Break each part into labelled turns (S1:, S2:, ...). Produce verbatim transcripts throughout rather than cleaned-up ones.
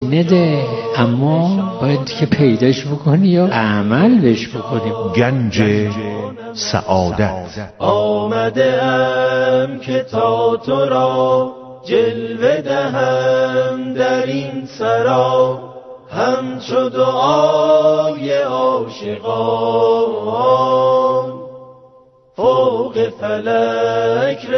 S1: نده، اما باید که پیداش بکنی یا عمل بهش بکنیم.
S2: گنج سعادت.
S3: آمده ام که تا تو را جلوه دهم در این سرا، همچو دعای عاشقان فوق فلک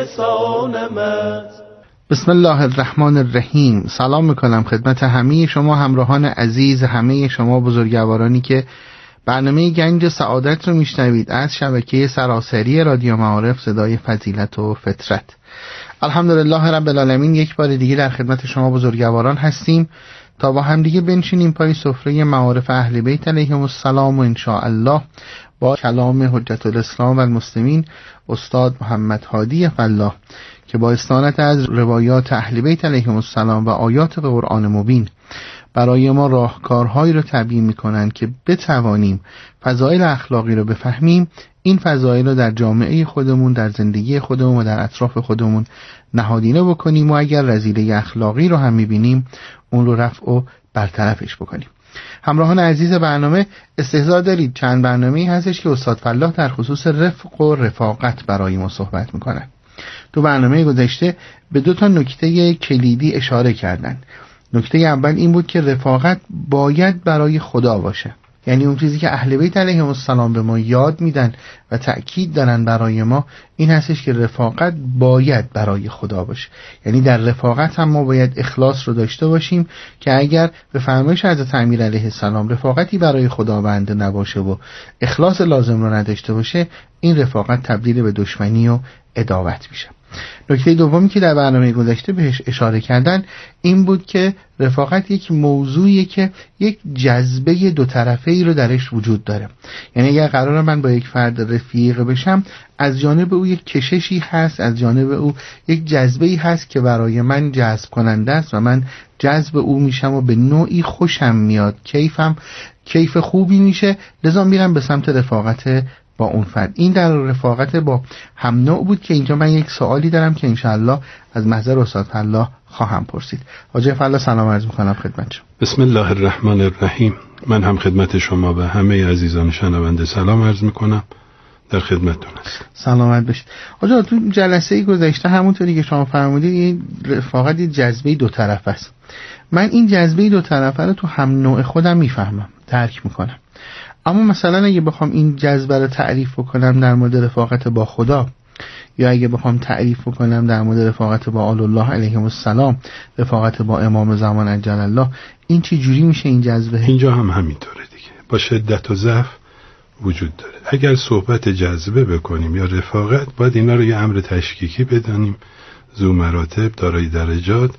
S3: رسانمت.
S4: بسم الله الرحمن الرحیم. سلام میکنم خدمت همه شما همراهان عزیز، همه شما بزرگوارانی که برنامه گنج سعادت رو میشنوید از شبکه سراسری رادیو معارف صدای فضیلت و فطرت. الحمدلله رب العالمین، یک بار دیگه در خدمت شما بزرگواران هستیم تا با هم دیگه بنشینیم پای سفره معارف اهل بیت علیهم السلام و ان شاء الله با کلام حجت الاسلام و المسلمین استاد محمد هادی فلاح که با استعانت از روایات اهل بیت علیهم السلام و آیات قرآن مبین برای ما راهکارهایی رو تبیین میکنن که بتوانیم فضایل اخلاقی رو بفهمیم، این فضایل رو در جامعه خودمون، در زندگی خودمون و در اطراف خودمون نهادینه بکنیم و اگر رذیله اخلاقی رو هم میبینیم اون رو رفع و برطرفش بکنیم. همراهان عزیز برنامه، استحضار دارید چند برنامه‌ای هستش که استاد فلاح در خصوص رفق و رفاقت برای ما صحبت میکنن. تو برنامه گذشته به دو تا نکته کلیدی اشاره کردن. نکته اول این بود که رفاقت باید برای خدا باشه، یعنی اون چیزی که اهل بیت علیهم السلام به ما یاد میدن و تأکید دارن برای ما این هستش که رفاقت باید برای خدا باشه. یعنی در رفاقت هم ما باید اخلاص رو داشته باشیم که اگر به فرمایش حضرت امیر علیه السلام رفاقتی برای خداوند نباشه و اخلاص لازم رو نداشته باشه، این رفاقت تبدیل به دشمنی و عداوت میشه. نکته دومی که در برنامه گذشته بهش اشاره کردن این بود که رفاقت یک موضوعیه که یک جذبه دو طرفه ای رو درش وجود داره. یعنی اگر قراره من با یک فرد رفیق بشم، از جانب او یک کششی هست، از جانب او یک جذبه ای هست که برای من جذب کننده است و من جذب او میشم و به نوعی خوشم میاد، کیفم کیف خوبی میشه، لذا میرم به سمت رفاقت با اون فرد. این در رفاقت با هم نوع بود که اینجا من یک سوالی دارم که انشاءالله از محضر استاد فلاح خواهم پرسید. آقای فلاح سلام عرض میکنم خدمت شما.
S5: بسم الله الرحمن الرحیم. من هم خدمت شما و همه عزیزان شنونده سلام عرض میکنم، در خدمتتون هستم.
S4: سلامت باشید. آقا تو جلسه گذشته همونطوری که شما فرمودید این رفاقت جذبه دو طرفه است. من این جذبه دو طرفه رو تو هم نوع خودم میفهمم، درک میکنم. اما مثلا اگه بخوام این جذبه رو تعریف بکنم در مورد رفاقت با خدا، یا اگه بخوام تعریف بکنم در مورد رفاقت با آل الله علیهم السلام، رفاقت با امام زمان عجل الله، این چه جوری میشه این جذبه؟
S5: اینجا هم همینطوره دیگه، با شدت و ضعف وجود داره. اگر صحبت جذبه بکنیم یا رفاقت، باید اینا رو یه امر تشکیکی بدانیم، ذو مراتب، دارای درجات،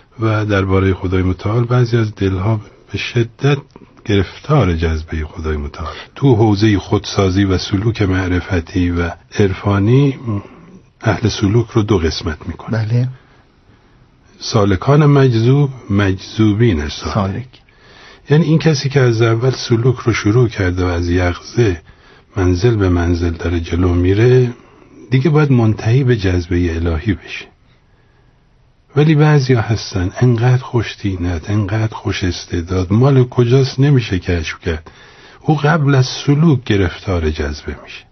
S5: و درباره خدای متعال بعضی از دلها به شدت گرفتار جذبه خدای متعال. تو حوزه خودسازی و سلوک معرفتی و عرفانی اهل سلوک رو دو قسمت میکنه.
S4: بله.
S5: سالکان مجذوب، مجذوبین سالک. سالک یعنی این کسی که از اول سلوک رو شروع کرده و از یقظه منزل به منزل داره جلو میره، دیگه باید منتهی به جذبه الهی بشه. ولی بعضی ها هستن انقدر خوش طینت، انقدر خوش استعداد، مال کجاست نمیشه کشف کرد، او قبل از سلوک گرفتار جذبه میشه.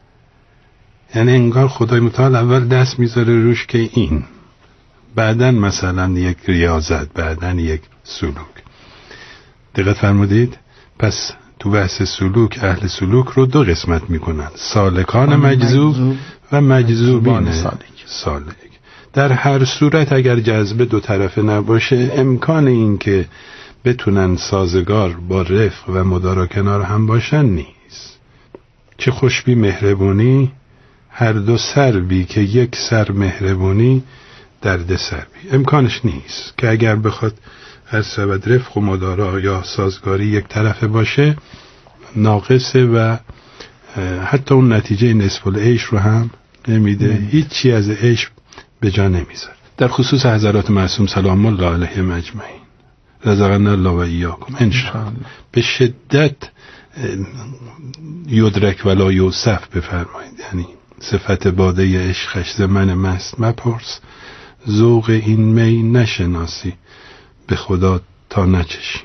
S5: یعنی انگار خدای متعال اول دست میذاره روش که این، بعدن مثلا یک ریاضت، بعدن یک سلوک. دقت فرمودید؟ پس تو بحث سلوک اهل سلوک رو دو قسمت میکنن، سالکان مجذوب و مجذوبین سالک. در هر صورت اگر جذبه دو طرفه نباشه، امکان این که بتونن سازگار با رفق و مدارا کنار هم باشن نیست. چه خوشبی مهربونی، هر دو سر بی که یک سر مهربونی درد سر بی. امکانش نیست که اگر بخواد هر سبد رفق و مدارا یا سازگاری یک طرفه باشه ناقصه و حتی اون نتیجه نصف العیش رو هم نمیده، هیچی از عیش به جا نمیذاره. در خصوص حضرات معصوم سلام الله علیهم اجمعین، رزقنا الله و ایاکم انشاءالله، به شدت یدرک ولا یوصف بفرمایید. یعنی صفت باده عشقش ز من مست مپرس، ذوق این می نشناسی به خدا تا نچشی.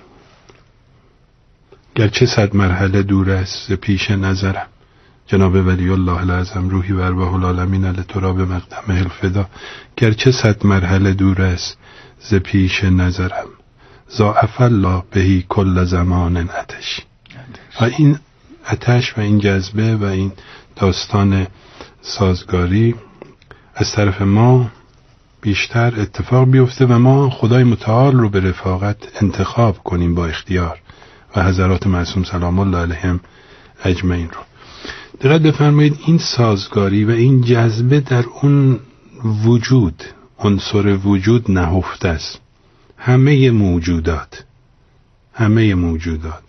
S5: گرچه صد مرحله دور است ز پیش نظرم، جناب ولی الله الاعظم روحی و ارواح العالمین لتراب مقدم الفدا. گرچه صد مرحله دور است ز پیش نظرم، ضاعف الله بهی کل زمان آتش. و این آتش و این جذبه و این داستان سازگاری از طرف ما بیشتر اتفاق بیفته و ما خدای متعال رو به رفاقت انتخاب کنیم با اختیار و حضرات معصوم سلام الله علیهم اجمعین رو. دقت بفرمایید این سازگاری و این جذبه در اون وجود، عنصر وجود نهفته است. همه موجودات همه موجودات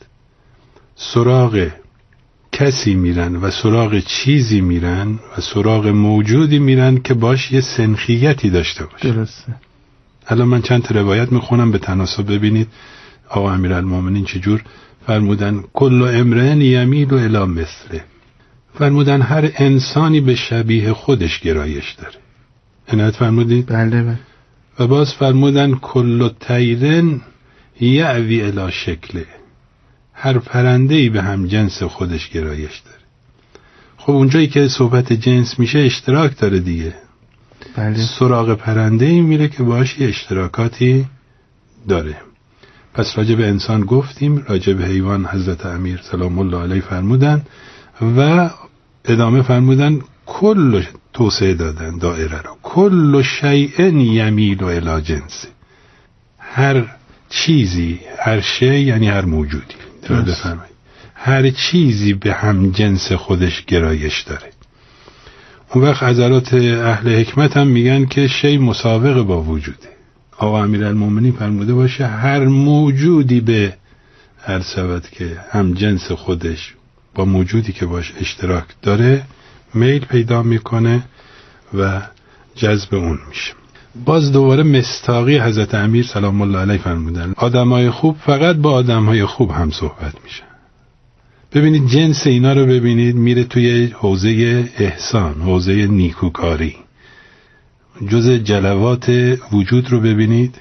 S5: سراغ کسی میرن و سراغ چیزی میرن و سراغ موجودی میرن که باش یه سنخیتی داشته باشه.
S4: درسته.
S5: الان من چند تا روایت میخونم به تناسب ببینید آقا امیرالمومنین چجور فرمودن. کل امرئ یمیل الی مثله. فرمودن هر انسانی به شبیه خودش گرایش داره. عنایت فرمودید؟
S4: بله بله.
S5: و باز فرمودن کل طیرن یعوی الی شکله. هر پرنده‌ای به هم جنس خودش گرایش داره. خب اونجایی که صحبت جنس میشه اشتراک داره دیگه.
S4: بله.
S5: سراغ پرنده‌ای میره که باهاش یه اشتراکاتی داره. پس راجع به انسان گفتیم، راجع به حیوان حضرت امیر سلام الله علیه فرمودن و ادامه فرمودن کل توسعه دادن دائره رو. کل شیء یمیل الی جنس. هر چیزی، هر شی یعنی هر موجودی. بفرمایید هر چیزی به هم جنس خودش گرایش داره. اون وقت حضرات اهل حکمت هم میگن که شی مسابق با وجوده. آقا امیرالمومنین فرموده باشه هر موجودی به هر سبت که هم جنس خودش با موجودی که باش اشتراک داره میل پیدا میکنه و جذب اون میشه. باز دوباره مستاقی حضرت امیر سلام الله علیه فرمودن آدمای خوب فقط با آدمای خوب هم صحبت میشن. ببینید جنس اینا رو ببینید، میره توی حوزه احسان، حوزه نیکوکاری. جز جلوات وجود رو ببینید،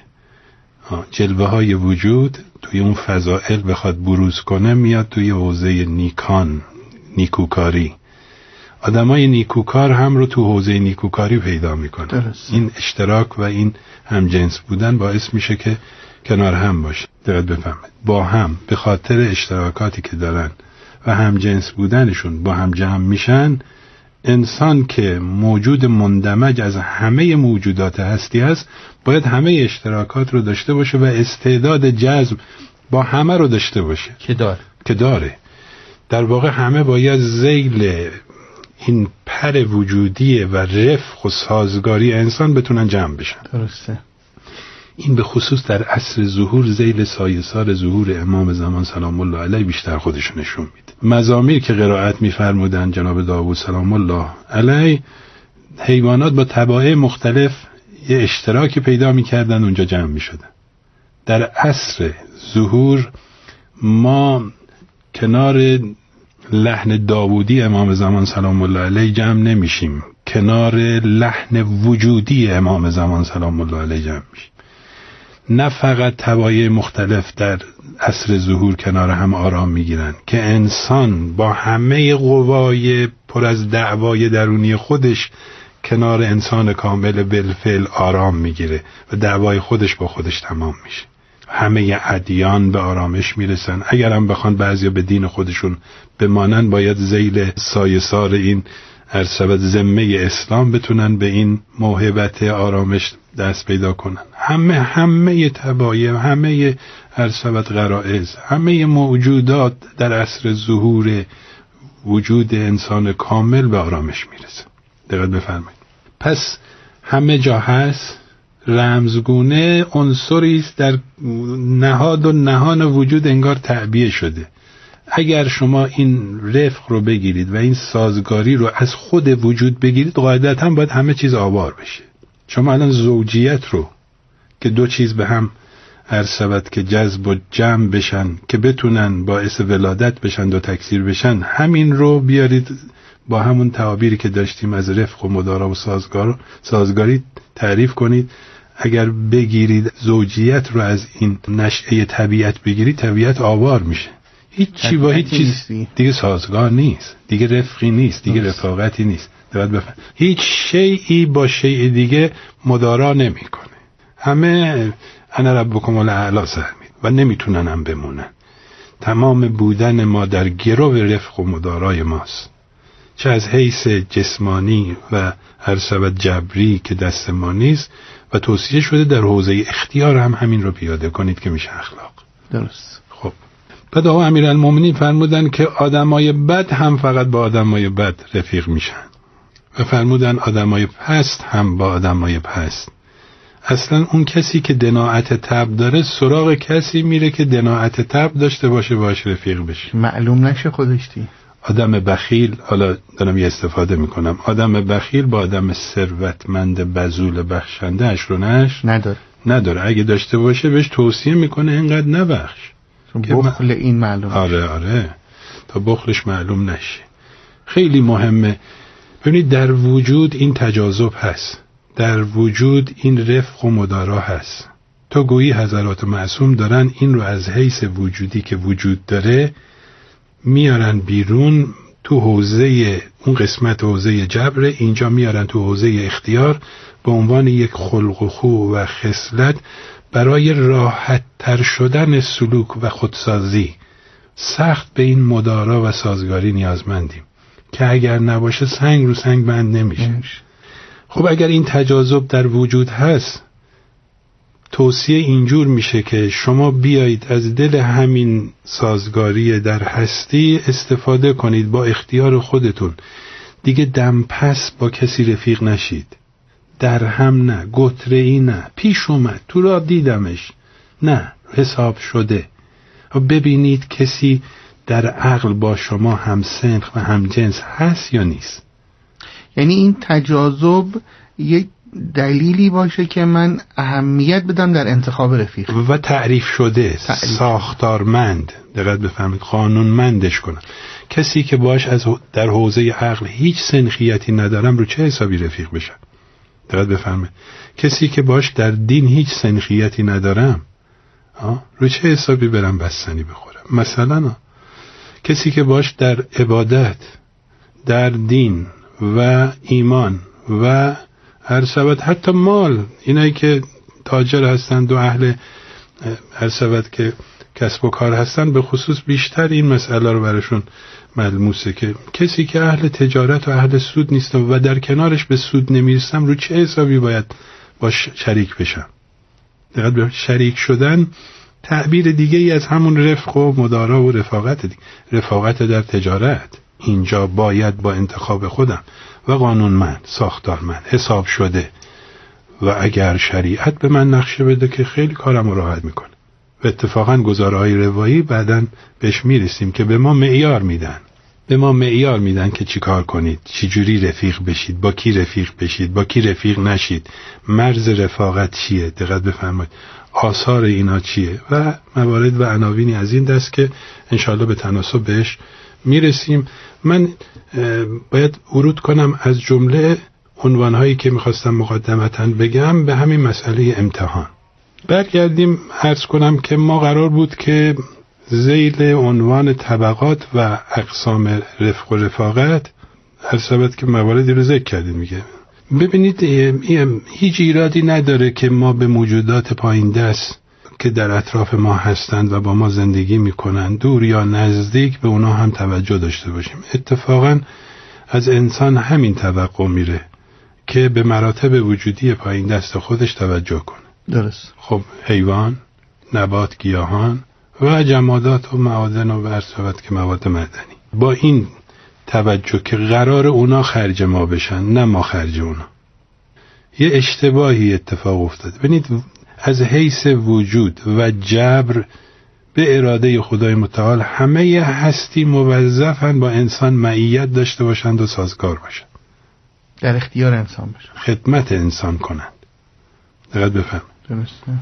S5: جلوه های وجود توی اون فضائل بخواد بروز کنه میاد توی حوزه نیکان، نیکوکاری. آدمای نیکوکار هم رو تو حوزه نیکوکاری پیدا میکنه. درست. این اشتراک و این همجنس بودن باعث میشه که کنار هم باشه. دقت بفهمید با هم به خاطر اشتراکاتی که دارن و همجنس بودنشون با هم جمع میشن. انسان که موجود مندمج از همه موجودات هستی هست باید همه اشتراکات رو داشته باشه و استعداد جذب با همه رو داشته باشه
S4: که داره
S5: که داره در واقع همه باید ذیل این پر وجودی و رفق و سازگاری انسان بتونن جمع بشن.
S4: درسته.
S5: این به خصوص در عصر ظهور ذیل سایه‌سار ظهور امام زمان سلام الله علیه بیشتر خودشو نشون میده. مزامیر که قرائت میفرمودن جناب داوود سلام الله علیه، حیوانات با طبایع مختلف یه اشتراکی پیدا میکردن اونجا جمع میشدن. در عصر ظهور ما کنار لحن داوودی امام زمان سلام الله علیه جمع نمیشیم، کنار لحن وجودی امام زمان سلام الله علیه جمع میشیم. نه فقط طبایع مختلف در عصر ظهور کنار هم آرام میگیرن که انسان با همه قوای پر از دعوای درونی خودش کنار انسان کامل بالفعل آرام میگیره و دعوای خودش با خودش تمام میشه. همه ادیان به آرامش میرسن. اگر هم بخوان بعضیا به دین خودشون بمانن باید ذیل سایه‌سار این ارسبت ذمه اسلام بتونن به این موهبت آرامش دست پیدا کنن. همه همه طبایع، همه ارسبت غرائز، همه موجودات در عصر ظهور وجود انسان کامل به آرامش میرسن. دقت بفرمایید. پس همه جا هست، رمزگونه عنصری است در نهاد و نهان وجود انگار تعبیه شده. اگر شما این رفق رو بگیرید و این سازگاری رو از خود وجود بگیرید قاعدتاً باید همه چیز آوار بشه. شما الان زوجیت رو که دو چیز به هم ارسبت که جذب و جمع بشن که بتونن باعث ولادت بشن و تکثیر بشن، همین رو بیارید با همون تعابیری که داشتیم از رفق و مدارا و سازگار سازگاری تعریف کنید. اگر بگیرید زوجیت رو از این نشأه طبیعت بگیرید، طبیعت آوار میشه، هیچ چی با هیچ چیز دیگه سازگار نیست، دیگه رفقی نیست، دیگه رفاقتی نیست. باید بفهم هیچ شیئی با شیء دیگه مدارا نمیکنه. همه انا ربکم الاعلی سر می و نمیتونن هم بمونن. تمام بودن ما در گرو رفق و مدارای ماست، چه از حیث جسمانی و هر سبب جبری که دست ما نیست و توصیه شده در حوزه اختیار هم همین رو پیاده کنید که میشه اخلاق.
S4: درست.
S5: خب بعد آقا امیرالمومنین فرمودن که آدمای بد هم فقط با آدمای بد رفیق میشن و فرمودن آدمای پست هم با آدمای پست. اصلا اون کسی که دناعت طبع داره سراغ کسی میره که دناعت طبع داشته باشه باش رفیق بشه،
S4: معلوم نشه خودش دی.
S5: آدم بخیل، حالا دارم یه استفاده میکنم، آدم بخیل با آدم ثروتمند بذول بخشنده اش رو نش
S4: نداره
S5: نداره اگه داشته باشه بهش توصیه میکنه اینقدر نبخش،
S4: بخل من... این معلوم.
S5: آره آره تا بخلش معلوم نشه. خیلی مهمه. ببینید در وجود این تجاذب هست، در وجود این رفق و مدارا هست. تو گویی حضرات معصوم دارن این رو از حیث وجودی که وجود داره میارن بیرون تو حوزه اون قسمت حوزه جبر، اینجا میارن تو حوزه اختیار به عنوان یک خلق و خو و خصلت برای راحت تر شدن سلوک و خودسازی. سخت به این مدارا و سازگاری نیازمندیم که اگر نباشه سنگ رو سنگ بند نمیشه. خب اگر این تجاذب در وجود هست، توصیه اینجور میشه که شما بیایید از دل همین سازگاری در هستی استفاده کنید با اختیار خودتون. دیگه دم پس با کسی رفیق نشید، در هم نه، گتره ای نه، پیش اومد تو را دیدمش، نه حساب شده. ببینید کسی در عقل با شما هم سنخ و هم جنس هست یا نیست.
S4: یعنی این تجاذب یک دلیلی باشه که من اهمیت بدم در انتخاب رفیق
S5: و تعریف شده، تعریف. ساختارمند، دقت بفرمایید، قانونمندش کنم. کسی که باش از در حوزه عقل هیچ سنخیتی ندارم رو چه حسابی رفیق بشم؟ دقت بفرمایید. کسی که باش در دین هیچ سنخیتی ندارم آه؟ رو چه حسابی برم بستنی بخورم؟ مثلا آه. کسی که باش در عبادت، در دین و ایمان و هر سبت حتی مال، اینایی که تاجر هستند و اهل هر سبت که کسب و کار هستند به خصوص بیشتر این مسئله رو براشون ملموسه که کسی که اهل تجارت و اهل سود نیستم و در کنارش به سود نمیرسم رو چه حسابی باید باش شریک بشم؟ دقیقاً به شریک شدن تعبیر دیگه ای از همون رفق و مدارا و رفاقت دیگه. رفاقت در تجارت اینجا باید با انتخاب خودم و قانونمند، ساختارمند، حساب شده و اگر شریعت به من نقشه بده که خیلی کارم رو راحت میکنه. و اتفاقا گزارهای روایی بعداً بهش میرسیم که به ما معیار میدن، به ما معیار میدن که چی کار کنید، چی جوری رفیق بشید، با کی رفیق بشید، با کی رفیق نشید، مرز رفاقت چیه، دقت بفرمایید، آثار اینا چیه و موارد و عناوینی از این دست که انشالله به تناسب بهش میرسیم. من باید ورود کنم از جمله عنوانهایی که میخواستم مقدمتاً بگم به همین مسئله امتحان. برگردیم عرض کنم که ما قرار بود که ذیل عنوان طبقات و اقسام رفق و رفاقت هر سبت که مواردی رو ذکر کردیم میگه. ببینید هیچ ایرادی نداره که ما به موجودات پایین دست که در اطراف ما هستند و با ما زندگی میکنند دور یا نزدیک به اونا هم توجه داشته باشیم. اتفاقا از انسان همین توقع میره که به مراتب وجودی پایین دست خودش توجه کنه.
S4: درست.
S5: خب حیوان، نبات، گیاهان و جمادات و معادن و برسوت که مواد معدنی، با این توجه که قرار اونا خرج ما بشن نه ما خرج اونا. یه اشتباهی اتفاق افتاد. ببینید از حیث وجود و جبر به اراده خدای متعال همه هستی موظفن با انسان معیت داشته باشند و سازگار باشند،
S4: در اختیار انسان باشند،
S5: خدمت انسان کنند. دقت بفهم.
S4: درسته.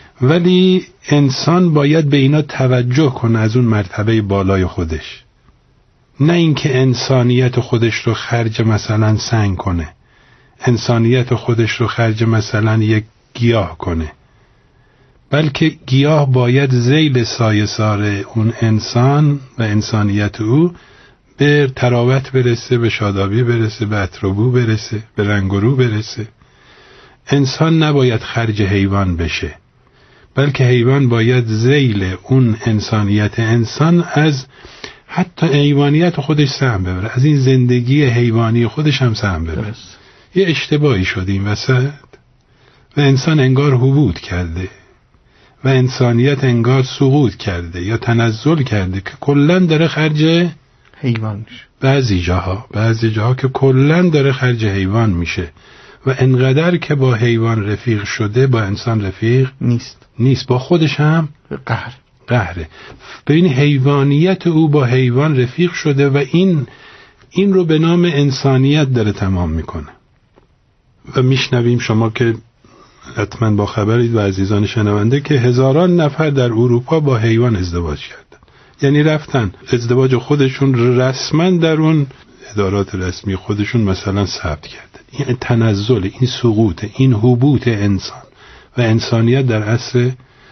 S5: ولی انسان باید به اینا توجه کنه از اون مرتبه بالای خودش، نه اینکه انسانیت خودش رو خرج مثلا سنگ کنه، انسانیت خودش رو خرج مثلا یک گیاه کنه، بلکه گیاه باید ذیل سایه‌سار اون انسان و انسانیت او به تراوت برسه، به شادابی برسه، به عطر و بو برسه، به رنگ و رو برسه. انسان نباید خرج حیوان بشه، بلکه حیوان باید ذیل اون انسانیت انسان از حتی حیوانیت خودش سهم ببره، از این زندگی حیوانی خودش هم سهم ببره. یه اشتباهی شد این وسط و انسان انگار حبوط کرده و انسانیت انگار سقوط کرده یا تنزل کرده که کلن داره خرج
S4: حیوان میشه.
S5: بعضی جاها بعضی جاها که کلن داره خرج حیوان میشه و انقدر که با حیوان رفیق شده با انسان رفیق
S4: نیست
S5: نیست با خودش هم
S4: قهر
S5: قهره. ببین حیوانیت او با حیوان رفیق شده و این این رو به نام انسانیت داره تمام میکنه. و میشنویم شما که حتما با خبرید و عزیزان شنونده که هزاران نفر در اروپا با حیوان ازدواج کردن، یعنی رفتن ازدواج خودشون رسما در اون ادارات رسمی خودشون مثلا ثبت کردن. این تنزل، این سقوط، این حبوط انسان و انسانیت در عصر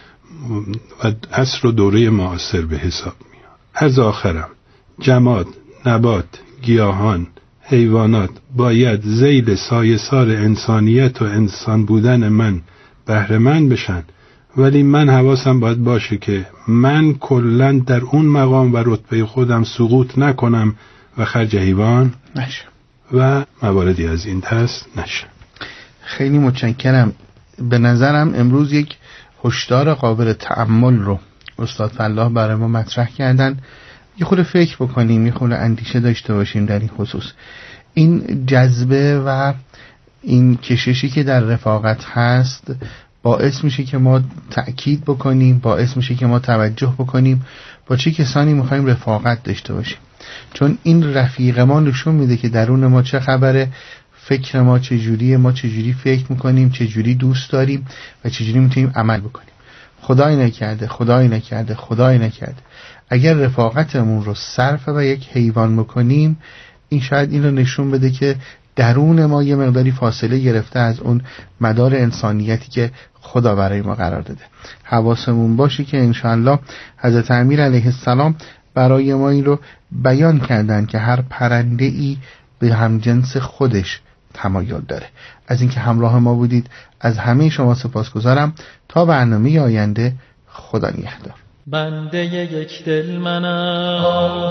S5: و عصر و دوره معاصر به حساب میاد. از آخرم جماد، نبات، گیاهان، حیوانات باید ذیل سایه‌سار انسانیت و انسان بودن من بهره مند بشن، ولی من حواسم باید باشه که من کلاً در اون مقام و رتبه خودم سقوط نکنم و خرج حیوان
S4: نشه
S5: و مواردی از این دست نشه.
S4: خیلی متشکرم. به نظرم امروز یک هشدار قابل تأمل رو استاد فلاح برای ما مطرح کردن. یه خورده فکر بکنیم، یه خورده اندیشه داشته باشیم در این خصوص. این جذبه و این کششی که در رفاقت هست باعث میشه که ما تأکید بکنیم، باعث میشه که ما توجه بکنیم با چه کسانی میخوایم رفاقت داشته باشیم، چون این رفیق ما نشون میده که درون ما چه خبره، فکر ما چجوریه، ما چجوری فکر میکنیم، چجوری دوست داریم و چجوری میتونیم عمل بکنیم. خدای نکرده خدای نکرده خدای نکرده اگر رفاقتمون رو صرف و یک حیوان بکنیم، این شاید این رو نشون بده که درون ما یه مقداری فاصله گرفته از اون مدار انسانیتی که خدا برای ما قرار داده. حواسمون باشه که انشاءالله حضرت امیر علیه السلام برای ما این رو بیان کردن که هر پرنده ای به همجنس خودش تمایل داره. از اینکه همراه ما بودید از همه شما سپاسگزارم. تا برنامه آینده، خدا نگهدار.
S3: بنده یک دل منم،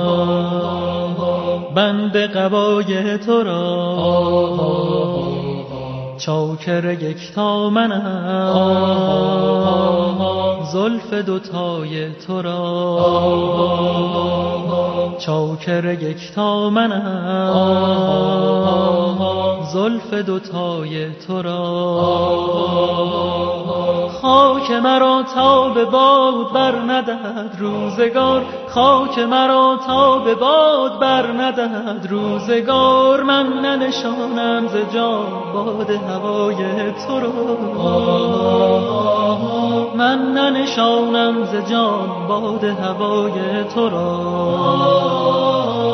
S3: بنده قبای تو را، چاکر یکتا منم، زلف دوتای تو را، چاکر یکتا منم، زلف دوتای تو را. خاک مرا تا به باد بر ندهد روزگار، خاک مرا تا به باد بر ندهد روزگار، من ننشانم ز جان باد هوای تو را، من ننشانم ز جان باد هوای تو را.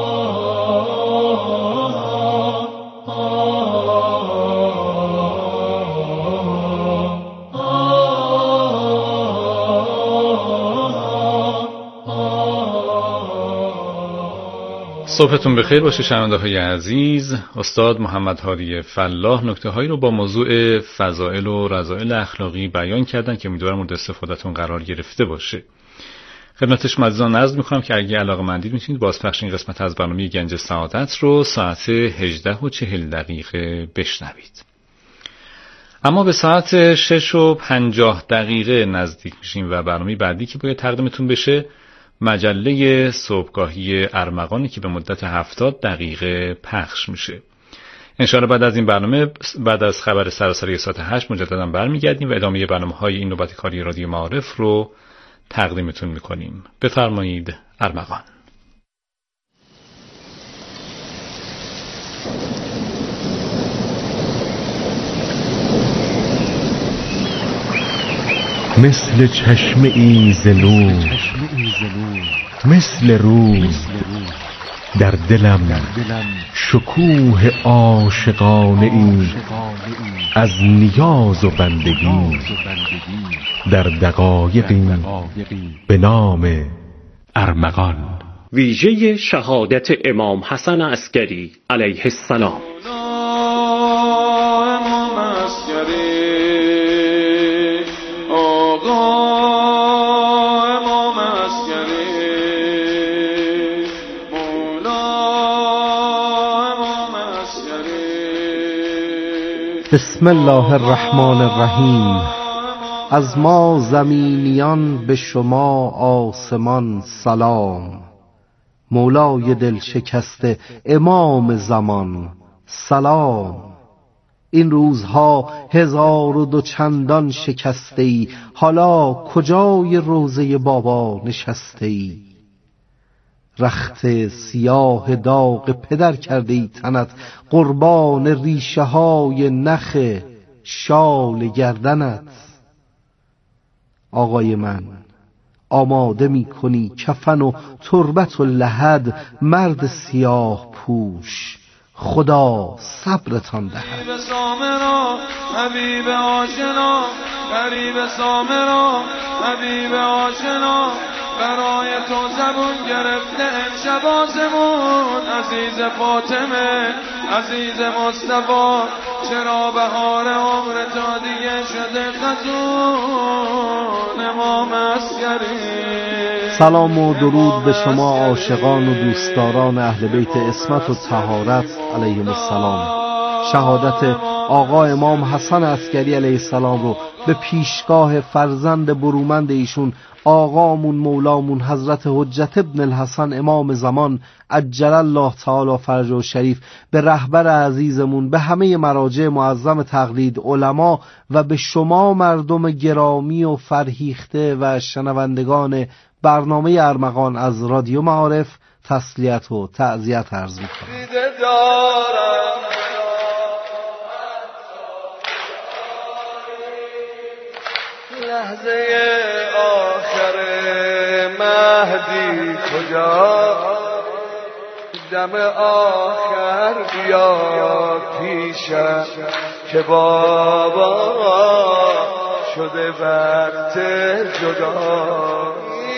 S2: صبحتون بخیر باشه شنونده های عزیز. استاد محمد هادی فلاح نکته هایی رو با موضوع فضائل و رذائل اخلاقی بیان کردن که امیدوارم مورد استفادهتون قرار گرفته باشه. خدمتش عزیزان عرض می‌کنم که اگه علاقه‌مندید میتونید بازپخش این قسمت از برنامه گنج سعادت رو ساعت هجده و چهل دقیقه بشنوید. اما به ساعت شش و پنجاه دقیقه نزدیک میشیم و برنامه بعدی که باید تقدیمتون بشه مجله صبحگاهی ارمغانی که به مدت هفتاد دقیقه پخش میشه. انشاءالله بعد از این برنامه، بعد از خبر سراسری ساعت هشت مجددا برمیگردیم و ادامه برنامه‌های این نوبت کاری رادیو معارف رو تقدیمتون میکنیم. بفرمایید ارمغان.
S6: مثل چشمه ای ز نور، مثل رود در دلم شکوه عاشقانه ای از نیاز و بندگی در دقایقی به نام ارمغان.
S7: ویژه شهادت امام حسن عسکری علیه السلام.
S4: بسم الله الرحمن الرحیم. از ما زمینیان به شما آسمان سلام. مولای دل شکسته امام زمان سلام. این روزها هزار و دو چندان شکسته ای، حالا کجای روضه بابا نشسته ای؟ رخت سیاه داغ پدر کرده ای تنت، قربان ریشه های نخ شال گردنت. آقای من آماده می کنی کفن و تربت و لحد، مرد سیاه پوش خدا صبرتان دهد.
S8: غریب سامرا حبیب آشنا، غریب سامرا حبیب آشنا، برای تو زبون گرفته امشب آسمون. عزیز فاطمه عزیز مصطفی، چرا بهار عمر تا دیگه شده خزون؟ امام عسکری.
S4: سلام و درود به شما عاشقان و دوستداران اهل بیت عصمت و طهارت علیهم السلام. شهادت آقا امام حسن عسکری علیه السلام رو به پیشگاه فرزند برومند ایشون آقامون مولامون حضرت حجت ابن الحسن امام زمان عجل الله تعالی فرجه شریف، به رهبر عزیزمون، به همه مراجع معظم تقلید، علما و به شما مردم گرامی و فرهیخته و شنوندگان برنامه ارمغان از رادیو معارف تسلیت و تعزیت عرض می‌کنم.
S8: لحظه آخر مهدی کجا، دم آخر بیا پیشم که بابا شده وقت جدا.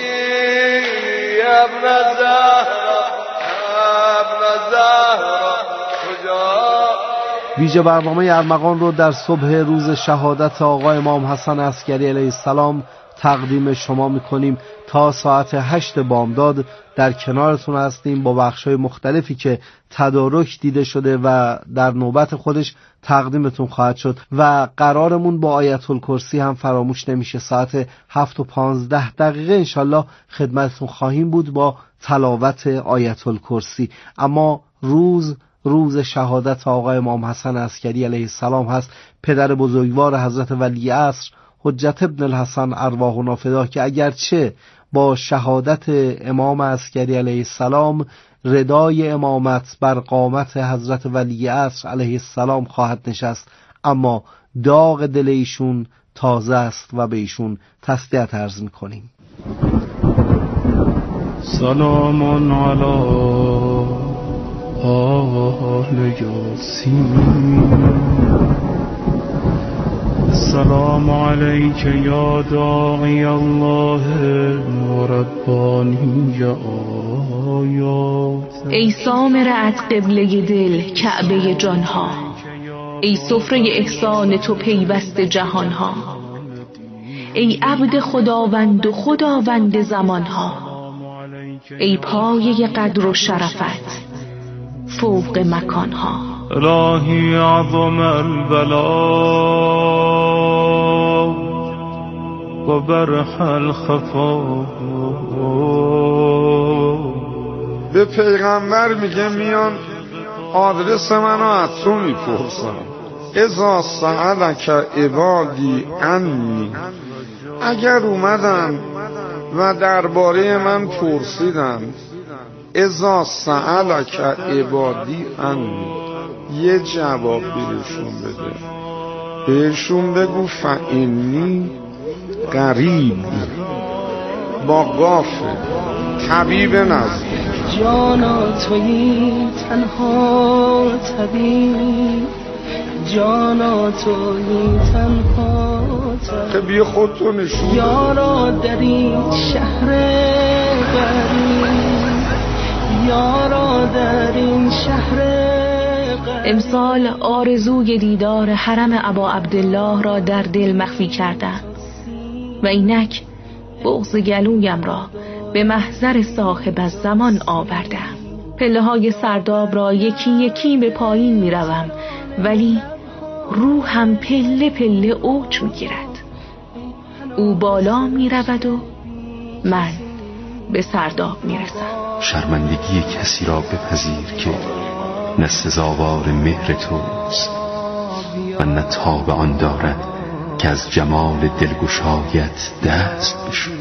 S8: ابن زهرا ابن زهرا کجا.
S4: ویژه برنامه ارمغان رو در صبح روز شهادت آقا امام حسن عسکری علیه السلام تقدیم شما میکنیم. تا ساعت هشت بامداد در کنارتون هستیم با بخش‌های مختلفی که تدارک دیده شده و در نوبت خودش تقدیمتون خواهد شد و قرارمون با آیت الکرسی هم فراموش نمیشه. ساعت هفت و پانزده دقیقه انشالله خدمتتون خواهیم بود با تلاوت آیت الکرسی. اما روز روز شهادت آقا امام حسن عسکری علیه السلام هست، پدر بزرگوار حضرت ولی عصر حجت ابن الحسن ارواحنا فدا، که اگرچه با شهادت امام عسکری علیه السلام ردای امامت بر قامت حضرت ولی عصر علیه السلام خواهد نشست، اما داغ دل ایشون تازه است و به ایشون تسلیت عرض میکنیم.
S3: سلام علی آل یاسین، السلام علیک یا داعی الله و ربانی آیات.
S9: ای سامرت قبله دل کعبه جانها، ای سفره احسان تو پیوست جهانها، ای عبد خداوند و خداوند زمانها، ای پایه قدر و شرفت فوق مکانها.
S3: الهی اعظم البلا و برح الخفا.
S10: به پیغمبر میگه میان آدرس منو از تو میپرسن. اذا سألک عبادی عنی، اگر اومدن و درباره من پرسیدن، اذا سألک عبادی عنی، یه جواب بهشون بده، بهشون بگو فإنی قریب، با قافه، طبیب نزدیک.
S3: جانا تویی تنها طبیب، جانا تویی تنها طبیب.
S10: خب یه خودتو نشون
S3: یارا در این شهر غریب، یارا در این شهر غریب.
S9: امسال آرزوی دیدار حرم ابا عبدالله را در دل مخفی کردم و اینک بغض گلویم را به محضر صاحب الزمان آوردم. پله های سرداب را یکی یکی به پایین می روم، ولی روحم پله پله اوج می گیرد. او بالا می رود و من به سرداب می رسم.
S11: شرمندگی کسی را بپذیر که نه سزاوار مهر توست و نه تاب آن دارد که از جمال دلگشایت دست بشوید.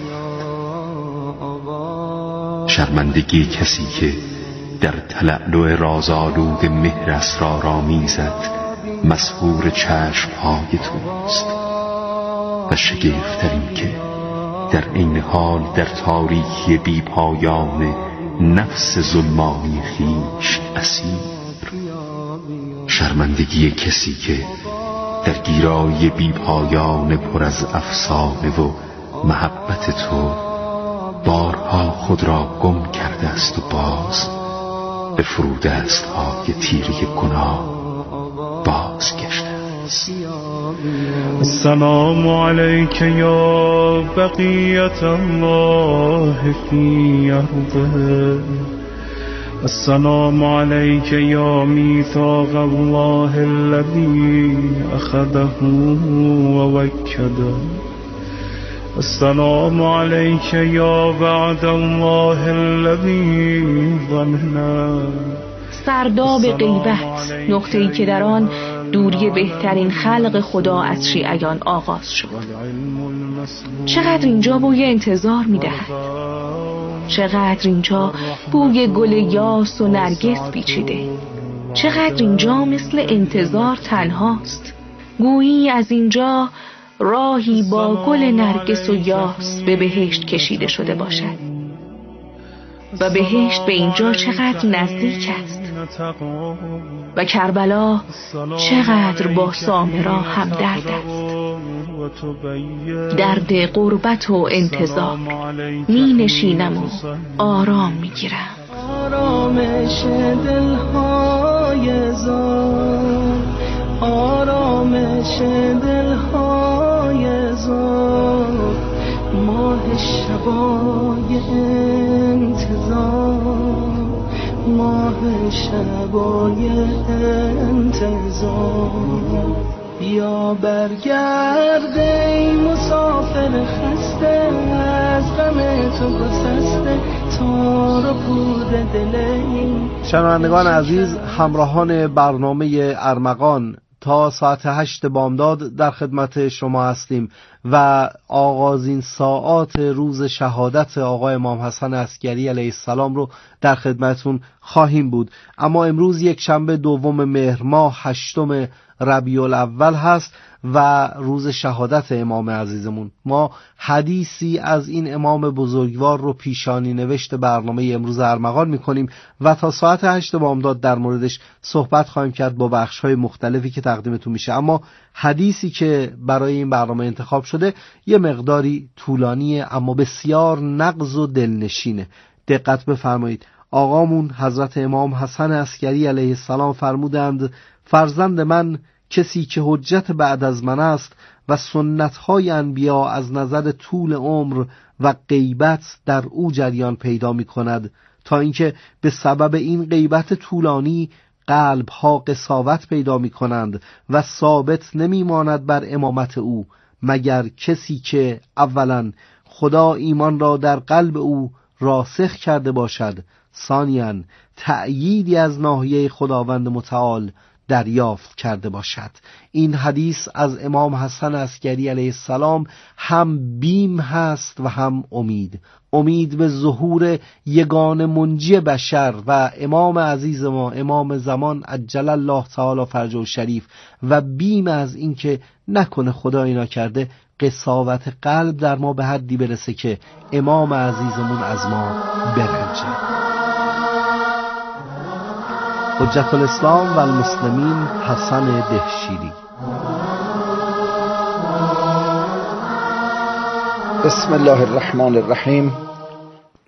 S11: شرمندگی کسی که در تلألؤ رازآلود مهر اسرارآمیزت مسحور چشمهای توست و شگفت‌تر این که در این حال در تاریکی بی پایان نفس ظلمانی خویش اسیر. شرمندگی کسی که در گیرای بی پایان پر از افسانه و محبت تو بارها خود را گم کرده است و باز به فرودست‌های تیره گناه باز گشته است.
S12: السلام علیک یا بقیت الله فی ارضه، السلام علیک یا میثاق الله الذی اخذه و وکده، السلام علیک یا وعد الله الذی ظننا.
S9: سرداب غیبت، نقطه‌ای که در آن دوری بهترین خلق خدا از شیعیان آغاز شد. چقدر اینجا بوی انتظار می‌دهد، چقدر اینجا بوی گل یاس و نرگس پیچیده، چقدر اینجا مثل انتظار تنهاست. گویی از اینجا راهی با گل نرگس و یاس به بهشت کشیده شده باشد و بهشت به اینجا چقدر نزدیک است و کربلا چقدر با سامرا همدرد است. درد غربت و انتظار می نشینم و آرام می گیرم.
S3: آرامش دلهای زار، آرامش دلهای زار، ماه شبای انتظار، ماه شبای انتظار. بیا برگرد ای مسافر خسته، از غم تو گسسته تار و پود دل این.
S4: شنوندگان عزیز، همراهان برنامه ارمغان تا ساعت هشت بامداد در خدمت شما هستیم و آغازین ساعات روز شهادت آقای امام حسن عسگری علیه السلام رو در خدمتون خواهیم بود. اما امروز یک شنبه دوم مهر ماه هشتم ربیع الاول هست و روز شهادت امام عزیزمون. ما حدیثی از این امام بزرگوار رو پیشانی نوشت برنامه امروز ارمغان میکنیم و تا ساعت هشت بامداد در موردش صحبت خواهیم کرد با بخش‌های مختلفی که تقدیمتون میشه. اما حدیثی که برای این برنامه انتخاب شده یه مقداری طولانیه اما بسیار نغز و دلنشینه. دقت بفرمایید. آقامون حضرت امام حسن عسگری علیه السلام فرمودند فرزند من کسی که حجت بعد از من است و سنت‌های انبیا از نظر طول عمر و غیبت در او جریان پیدا می‌کند تا اینکه به سبب این غیبت طولانی قلب‌ها قساوت پیدا می‌کنند و ثابت نمی‌ماند بر امامت او مگر کسی که اولاً خدا ایمان را در قلب او راسخ کرده باشد، ثانیاً تأییدی از ناحیه خداوند متعال دریافت کرده باشد. این حدیث از امام حسن عسگری علیه السلام هم بیم هست و هم امید. امید به ظهور یگان منجی بشر و امام عزیز ما امام زمان عجل الله تعالی فرجه الشریف و بیم از اینکه نکنه خدا اینا کرده قساوت قلب در ما به حدی برسه که امام عزیزمون از ما برنجه.
S13: حجت الاسلام و المسلمین حسن دهشیری.
S14: بسم الله الرحمن الرحیم.